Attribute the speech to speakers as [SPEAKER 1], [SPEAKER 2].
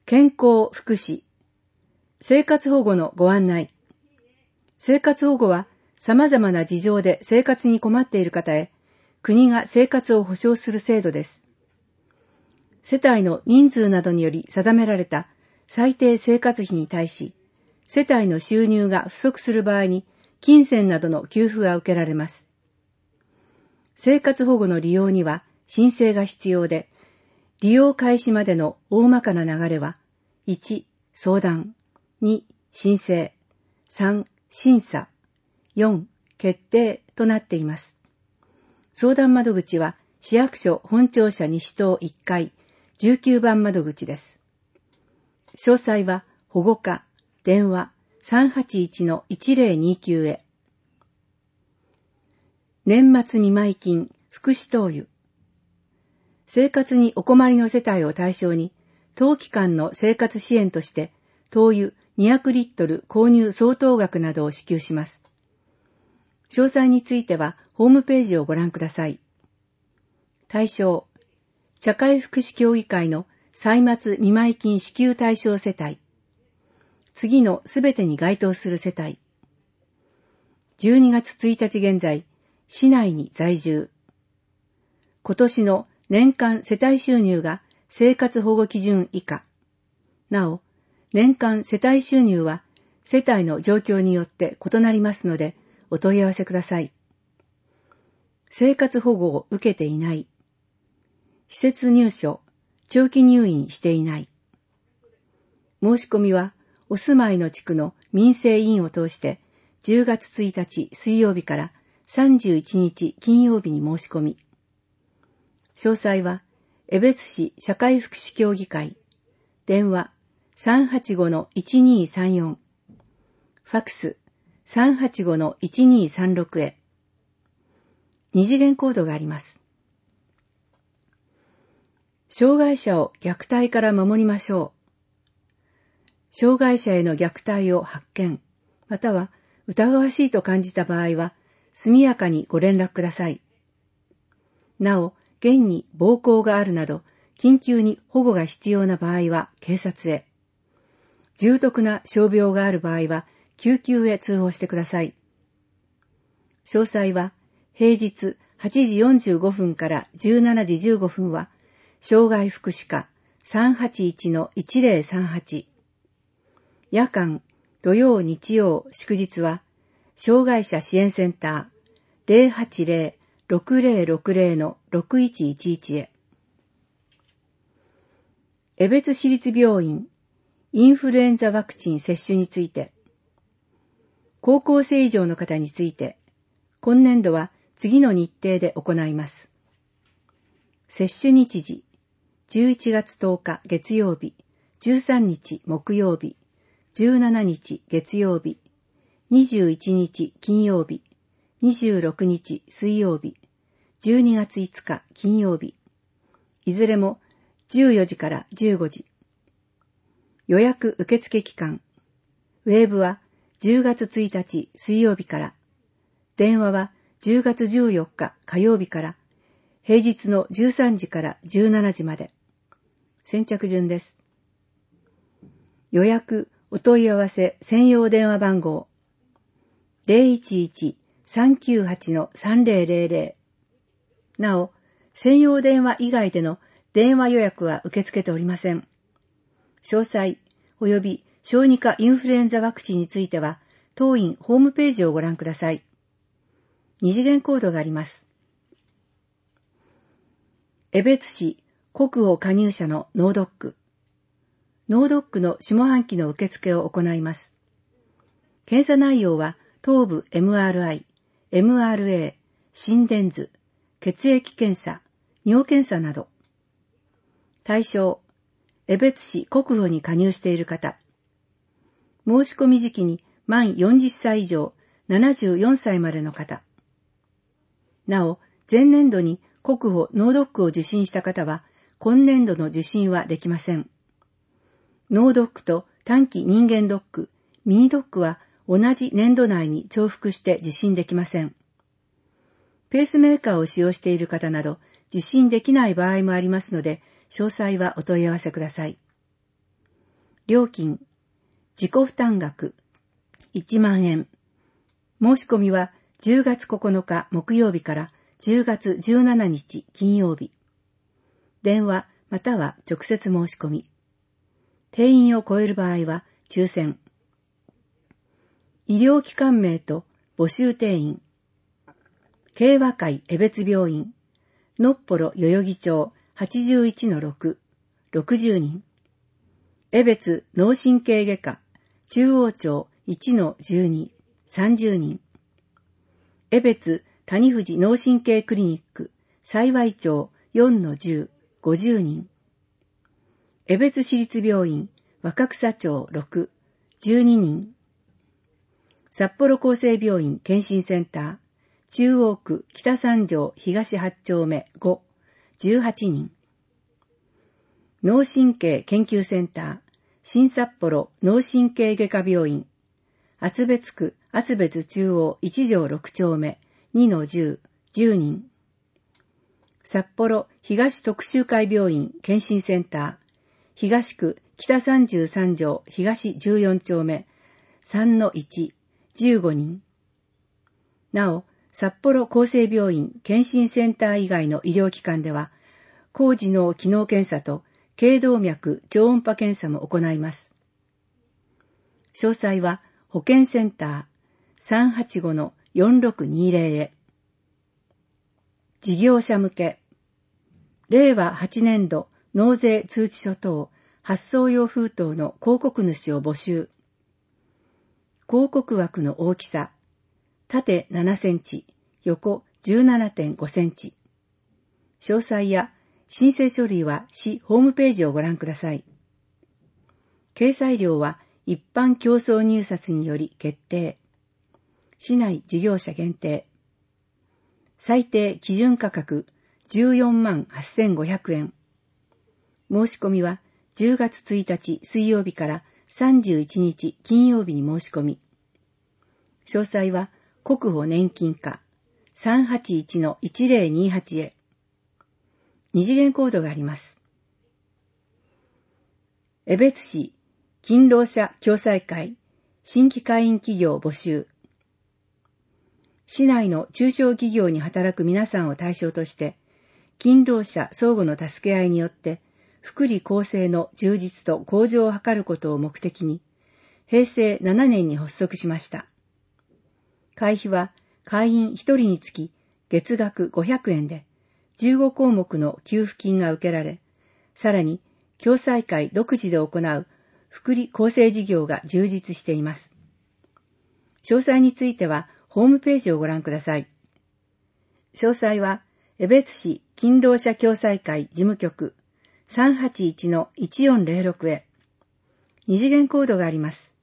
[SPEAKER 1] 健康福祉、生活保護のご案内。生活保護は様々な事情で生活に困っている方へ、国が生活を保障する制度です。世帯の人数などにより定められた最低生活費に対し、世帯の収入が不足する場合に、金銭などの給付が受けられます。生活保護の利用には申請が必要で、利用開始までの大まかな流れは、1、相談、2、申請、3、審査、4、決定となっています。相談窓口は市役所本庁舎西棟1階19番窓口です。詳細は保護課電話 381-1029 へ。年末見舞金福祉灯油。生活にお困りの世帯を対象に、当期間の生活支援として、灯油200リットル購入相当額などを支給します。詳細については、ホームページをご覧ください。対象、社会福祉協議会の歳末見舞金支給対象世帯。次のすべてに該当する世帯。12月1日現在、市内に在住。今年の年間世帯収入が生活保護基準以下。なお、年間世帯収入は世帯の状況によって異なりますのでお問い合わせください。生活保護を受けていない。施設入所、長期入院していない。申し込みはお住まいの地区の民生委員を通して10月1日水曜日から31日金曜日に申し込み。詳細は江別市社会福祉協議会電話 385-1234 ファクス 385-1236 へ。二次元コードがあります。障害者を虐待から守りましょう。障害者への虐待を発見、または疑わしいと感じた場合は、速やかにご連絡ください。なお、現に暴行があるなど、緊急に保護が必要な場合は警察へ。重篤な傷病がある場合は、救急へ通報してください。詳細は、平日8時45分から17時15分は、障害福祉課 381-1038。夜間、土曜日曜祝日は、障害者支援センター 080-6060-6111 へ。江別市立病院、インフルエンザワクチン接種について、高校生以上の方について、今年度は次の日程で行います。接種日時、11月10日月曜日、13日木曜日、17日月曜日、21日金曜日、26日水曜日、12月5日金曜日、いずれも14時から15時。予約受付期間、ウェーブは10月1日水曜日から、電話は10月14日火曜日から、平日の13時から17時まで。先着順です。予約お問い合わせ専用電話番号 011-398-3000。なお、専用電話以外での電話予約は受け付けておりません。詳細及び小児科インフルエンザワクチンについては、当院ホームページをご覧ください。二次元コードがあります。江別市国保加入者の脳ドック。脳ドックの下半期の受付を行います。検査内容は頭部 MRI、MRA、心電図、血液検査、尿検査など。対象、江別市国保に加入している方。申し込み時期に満40歳以上、74歳までの方。なお、前年度に国保脳ドックを受診した方は、今年度の受診はできません。脳ドックと短期人間ドック、ミニドックは同じ年度内に重複して受診できません。ペースメーカーを使用している方など、受診できない場合もありますので、詳細はお問い合わせください。 料金、自己負担額、1万円。申し込みは10月9日木曜日から10月17日金曜日。電話または直接申し込み。定員を超える場合は抽選。医療機関名と募集定員。慶和会江別病院、のっぽろ代々木町 81-6、60人。江別脳神経外科、中央町 1-12、30人。江別谷藤脳神経クリニック、幸町 4-10、50人。江別市立病院、若草町6、12人。札幌厚生病院健診センター、中央区北三条東8丁目5、18人。脳神経研究センター、新札幌脳神経外科病院、厚別区厚別中央1条6丁目 2-10、10人。札幌東特集会病院健診センター、東区北33条東14丁目 3-1、15人。なお、札幌厚生病院健診センター以外の医療機関では、高次脳機能検査と頸動脈超音波検査も行います。詳細は保健センター 385-4620 へ。事業者向け、令和8年度納税通知書等発送用封筒の広告主を募集。広告枠の大きさ、縦7センチ、横 17.5 センチ。詳細や申請書類は市ホームページをご覧ください。掲載料は一般競争入札により決定。市内事業者限定。最低基準価格14万8500円。申し込みは10月1日水曜日から31日金曜日に申し込み。詳細は国保年金課 381-1028 へ。二次元コードがあります。江別市勤労者共済会新規会員企業募集。市内の中小企業に働く皆さんを対象として、勤労者相互の助け合いによって福利厚生の充実と向上を図ることを目的に、平成7年に発足しました。会費は会員1人につき月額500円で、15項目の給付金が受けられ、さらに共済会独自で行う福利厚生事業が充実しています。詳細についてはホームページをご覧ください。詳細は江別市勤労者共済会事務局 381-1406 へ。二次元コードがあります。